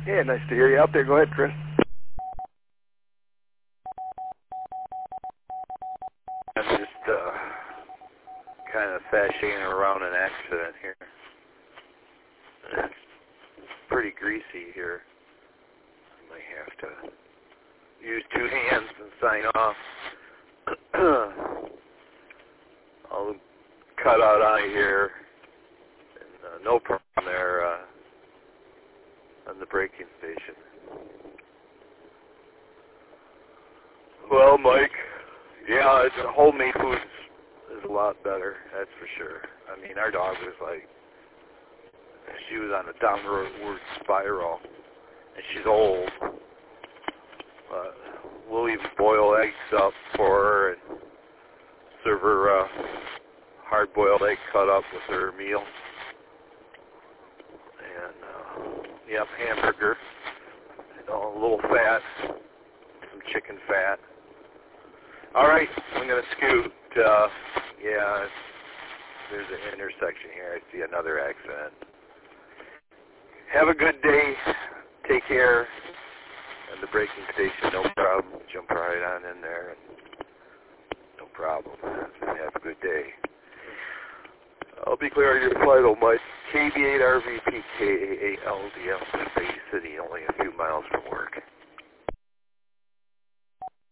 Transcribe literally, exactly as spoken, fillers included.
Yeah, nice to hear you out there. Go ahead, Chris. I'm just uh, kind of sashaying around an accident here. It's pretty greasy here. I might have to use two hands and sign off. I'll cut out on here. And, uh, no problem there uh, on the braking station. Well, Mike, yeah, it's, homemade food is a lot better, that's for sure. I mean, our dog was like, she was on a downward spiral, and she's old. Uh, we'll even boil eggs up for her and serve her uh, hard-boiled egg cut up with her meal. And, uh, yep, hamburger, you know, a little fat, some chicken fat. All right, I'm going to scoot. Uh, yeah, there's an intersection here. I see another accident. Have a good day. Take care. And the braking station, no problem. Jump right on in there. No problem. Have a good day. I'll be clear on your flight, Mike. K B eight R V P K A A L D L, Bay City, only a few miles from work.